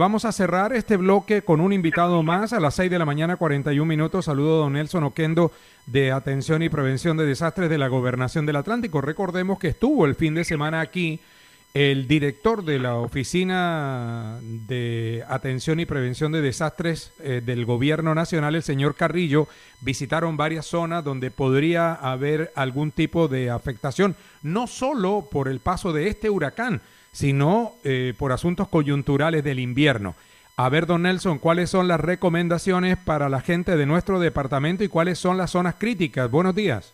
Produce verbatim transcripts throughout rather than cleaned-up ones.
Vamos a cerrar este bloque con un invitado más a las seis de la mañana, cuarenta y un minutos. Saludo a don Nelson Oquendo de Atención y Prevención de Desastres de la Gobernación del Atlántico. Recordemos que estuvo el fin de semana aquí el director de la Oficina de Atención y Prevención de Desastres eh, del Gobierno Nacional, el señor Carrillo. Visitaron varias zonas donde podría haber algún tipo de afectación, no solo por el paso de este huracán, sino eh, por asuntos coyunturales del invierno. A ver, don Nelson, ¿cuáles son las recomendaciones para la gente de nuestro departamento y cuáles son las zonas críticas? Buenos días.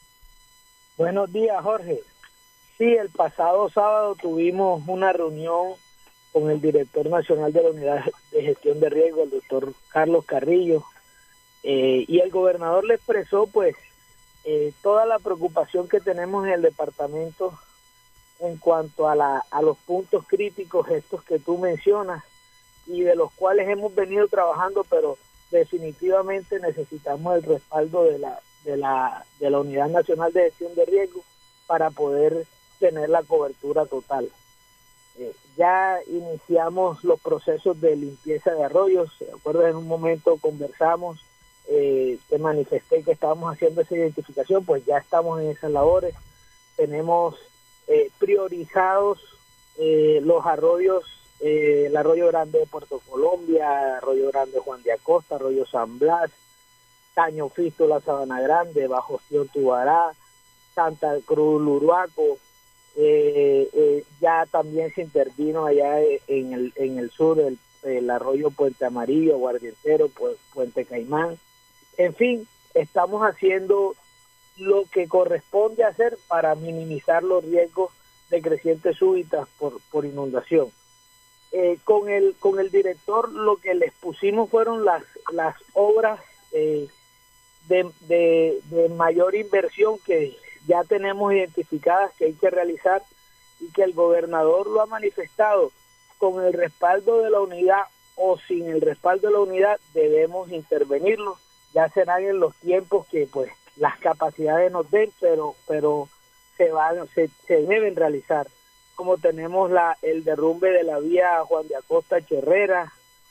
Buenos días, Jorge. Sí, el pasado sábado tuvimos una reunión con el director nacional de la Unidad de Gestión de Riesgo, el doctor Carlos Carrillo, eh, y el gobernador le expresó pues eh, toda la preocupación que tenemos en el departamento en cuanto a, la, a los puntos críticos estos que tú mencionas y de los cuales hemos venido trabajando, pero definitivamente necesitamos el respaldo de la, de la, de la Unidad Nacional de Gestión de Riesgo para poder tener la cobertura total. Eh, ya iniciamos los procesos de limpieza de arroyos. ¿Se acuerdan? En un momento conversamos, eh, te manifesté que estábamos haciendo esa identificación, pues ya estamos en esas labores. Tenemos eh, priorizados eh, los arroyos, eh, el Arroyo Grande de Puerto Colombia, Arroyo Grande Juan de Acosta, Arroyo San Blas, Caño Fístula, Sabana Grande, Bajo Sion Tubará, Santa Cruz Luruaco. Eh, eh, ya también se intervino allá en el en el sur el, el arroyo Puente Amarillo, Guardientero, pues, Puente Caimán. En fin, estamos haciendo lo que corresponde hacer para minimizar los riesgos de crecientes súbitas por, por inundación. Eh, con el con el director lo que les pusimos fueron las las obras eh, de, de, de mayor inversión que ya tenemos identificadas que hay que realizar y que el gobernador lo ha manifestado. Con el respaldo de la unidad o sin el respaldo de la unidad debemos intervenirlo. Ya serán en los tiempos que pues las capacidades nos den, pero pero se van se, se deben realizar. Como tenemos la el derrumbe de la vía Juan de Acosta Cherrera,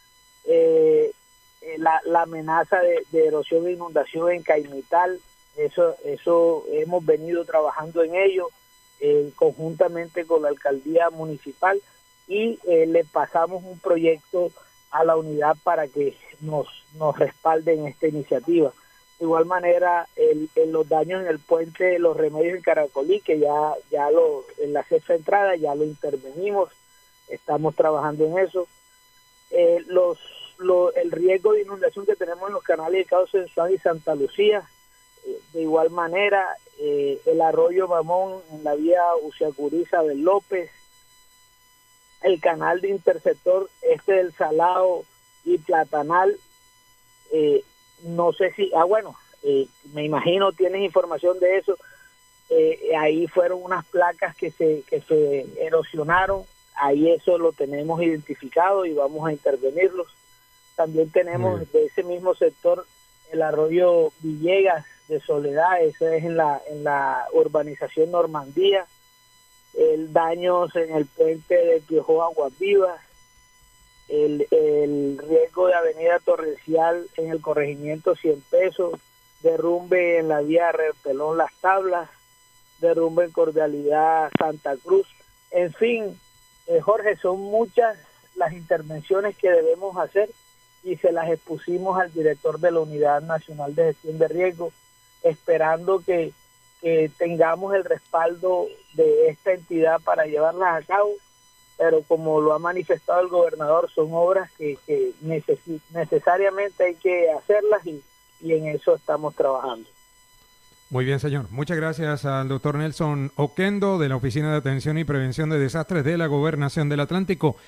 eh, la, la amenaza de, de erosión e inundación en Caimital. Eso, eso hemos venido trabajando en ello eh, conjuntamente con la alcaldía municipal y eh, le pasamos un proyecto a la unidad para que nos, nos respalden esta iniciativa. De igual manera, el, el, los daños en el puente de Los Remedios en Caracolí, que ya, ya lo, en la sexta entrada ya lo intervenimos, estamos trabajando en eso. Eh, los, lo, el riesgo de inundación que tenemos en los canales de Cauce en Suárez y Santa Lucía. De igual manera, eh, el arroyo Mamón en la vía Uciacuriza del López, el canal de interceptor este del Salado y Platanal, eh, no sé si, ah bueno, eh, me imagino tienes información de eso, eh, ahí fueron unas placas que se, que se erosionaron, ahí eso lo tenemos identificado y vamos a intervenirlos. También tenemos mm. de ese mismo sector el arroyo Villegas de Soledad, ese es en la en la urbanización Normandía, el daños en el puente de Piojó Aguas Vivas, el, el riesgo de avenida torrencial en el corregimiento Cien Pesos, derrumbe en la vía Repelón Las Tablas, derrumbe en Cordialidad Santa Cruz. En fin, eh, Jorge, son muchas las intervenciones que debemos hacer y se las expusimos al director de la Unidad Nacional de Gestión de Riesgo, esperando que, que tengamos el respaldo de esta entidad para llevarlas a cabo, pero como lo ha manifestado el gobernador, son obras que, que neces necesariamente hay que hacerlas y, y en eso estamos trabajando. Muy bien, señor. Muchas gracias al doctor Nelson Oquendo de la Oficina de Atención y Prevención de Desastres de la Gobernación del Atlántico.